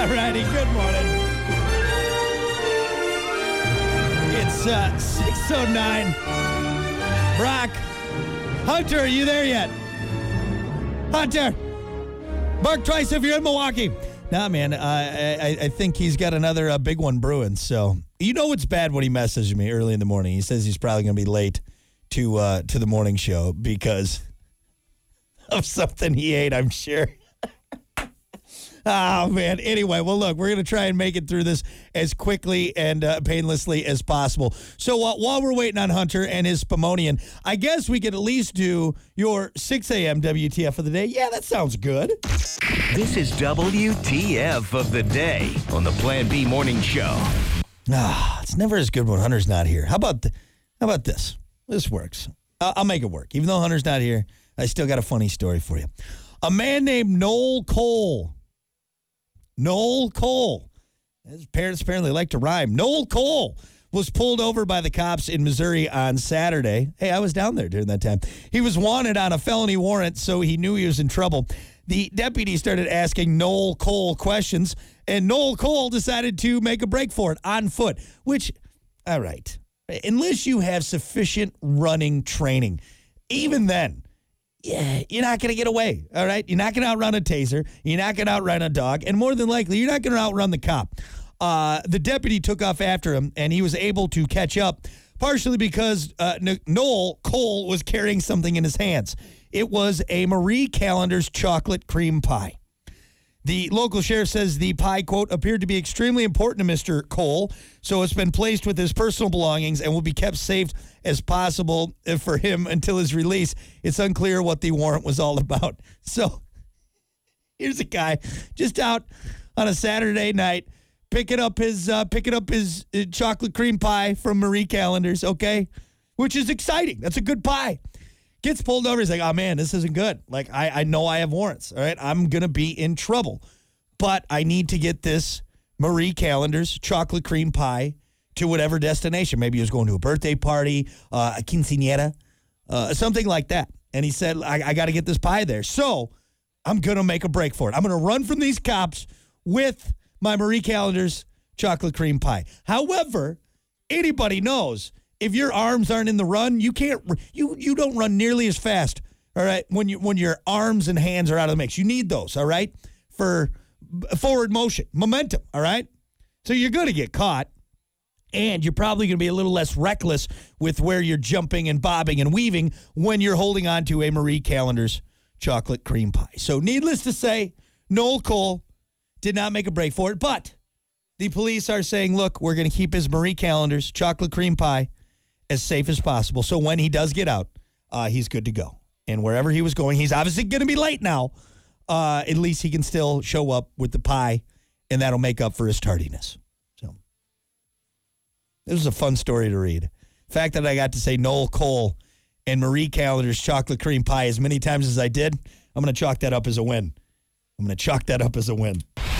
All righty, good morning. It's 6:09. Brock, Hunter, are you there yet? Hunter, bark twice if you're in Milwaukee. Nah, man, I think he's got another big one brewing. So you know it's bad when he messages me early in the morning. He says he's probably going to be late to the morning show because of something he ate, I'm sure. Oh, man. Anyway, well, look, we're going to try and make it through this as quickly and painlessly as possible. So while we're waiting on Hunter and his Spumonian, I guess we could at least do your 6 a.m. WTF of the day. Yeah, that sounds good. This is WTF of the day on the Plan B Morning Show. It's never as good when Hunter's not here. How about this? This works. I'll make it work. Even though Hunter's not here, I still got a funny story for you. A man named Noel Cole. Noel Cole. His parents apparently like to rhyme. Noel Cole was pulled over by the cops in Missouri on Saturday. Hey, I was down there during that time. He was wanted on a felony warrant, so he knew he was in trouble. The deputy started asking Noel Cole questions, and Noel Cole decided to make a break for it on foot, which, all right, unless you have sufficient running training, even then, yeah, you're not going to get away, all right? You're not going to outrun a taser. You're not going to outrun a dog. And more than likely, you're not going to outrun the cop. The deputy took off after him, and he was able to catch up, partially because Noel Cole was carrying something in his hands. It was a Marie Callender's chocolate cream pie. The local sheriff says the pie, quote, appeared to be extremely important to Mr. Cole, so it's been placed with his personal belongings and will be kept safe as possible for him until his release. It's unclear what the warrant was all about. So here's a guy just out on a Saturday night picking up his chocolate cream pie from Marie Callender's, okay, which is exciting. That's a good pie. Gets pulled over. He's like, oh, man, this isn't good. Like, I know I have warrants. All right. I'm going to be in trouble. But I need to get this Marie Callender's chocolate cream pie to whatever destination. Maybe he was going to a birthday party, a quinceañera, something like that. And he said, I got to get this pie there. So I'm going to make a break for it. I'm going to run from these cops with my Marie Callender's chocolate cream pie. However, anybody knows if your arms aren't in the run, you don't run nearly as fast, all right, when your arms and hands are out of the mix. You need those, all right, for forward motion, momentum, all right? So you're going to get caught, and you're probably going to be a little less reckless with where you're jumping and bobbing and weaving when you're holding on to a Marie Callender's chocolate cream pie. So needless to say, Noel Cole did not make a break for it, but the police are saying, look, we're going to keep his Marie Callender's chocolate cream pie as safe as possible. So when he does get out, he's good to go. And wherever he was going, he's obviously going to be late now. At least he can still show up with the pie, and that'll make up for his tardiness. So this was a fun story to read. The fact that I got to say Noel Cole and Marie Callender's chocolate cream pie as many times as I did, I'm going to chalk that up as a win.